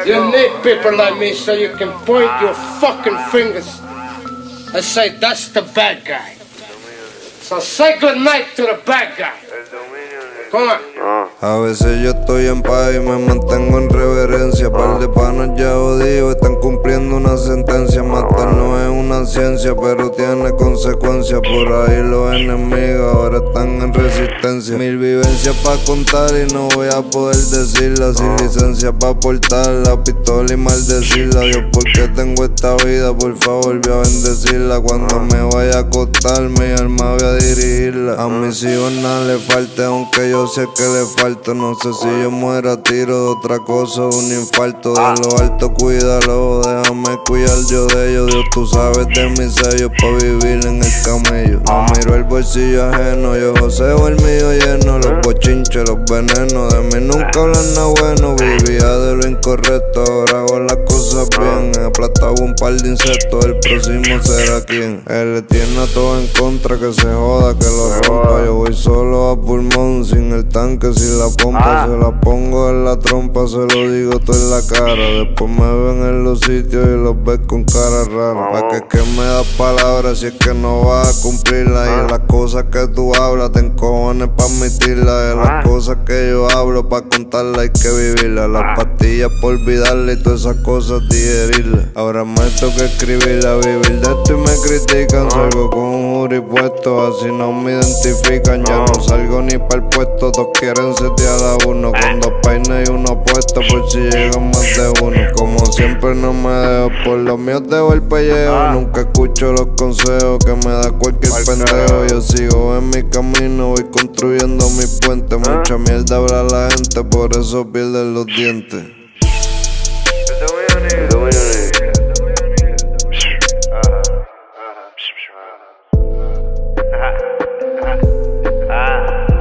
You need people like me so you can point your fucking fingers and say, that's the bad guy. So say good night to the bad guy. Come on. A veces yo estoy en paz y me mantengo en reverencia. Par de panas ya jodidos están cumpliendo una sentencia. Matar no es una ciencia, pero tiene consecuencias. Por ahí los enemigos ahora están en resistencia. Mil vivencias pa' contar y no voy a poder decirlas. Sin licencia pa' portar la pistola y maldecirla. Dios, porque tengo esta vida, por favor, voy a bendecirla. Cuando me vaya a acostar, mi alma voy a dirigirla. A mis hijos nada le falte, aunque yo sé que le falta. No sé si yo muera a tiro de otra cosa, un infarto. De lo alto cuídalo, déjame cuidar yo de ellos. Dios, tú sabes de mis sellos pa' vivir en el camello. No miro el bolsillo ajeno, yo joseo el mío lleno. Los bochinches, los venenos, de mí nunca hablan nada bueno. Vivía de lo incorrecto, ahora hago las cosas bien. He aplastado un par de insectos, el próximo será quien. Él le tiene a todo en contra, que se joda, que lo rompa. Yo voy solo a pulmón, sin el tanque, sin la pompa. Se la pongo en la trompa, se lo digo todo en la cara. Después me ven en los sitios y los ves con cara rara. Pa' que me das palabras si es que no vas a cumplirlas. Y las cosas que tú hablas te encojones pa' admitirlas. Y las cosas que yo hablo pa' contarlas hay que vivirlas. Las pastillas por olvidarlas y todas esas cosas digerirlas. Ahora me toca escribirla, vivir de esto y me critican. Salgo con un jury puesto, así no me identifican. Ya no salgo ni pa'l puesto, todos quieren setear a uno. Con dos peines y uno puesto por si llegan más de uno. Como siempre no me dejo, por los míos dejo el pellejo. Nunca escucho los consejos que me da cualquier pendejo. Yo sigo en mi camino, voy construyendo mi puente. Mucha mierda habla la gente, por eso pierden los dientes. Ah.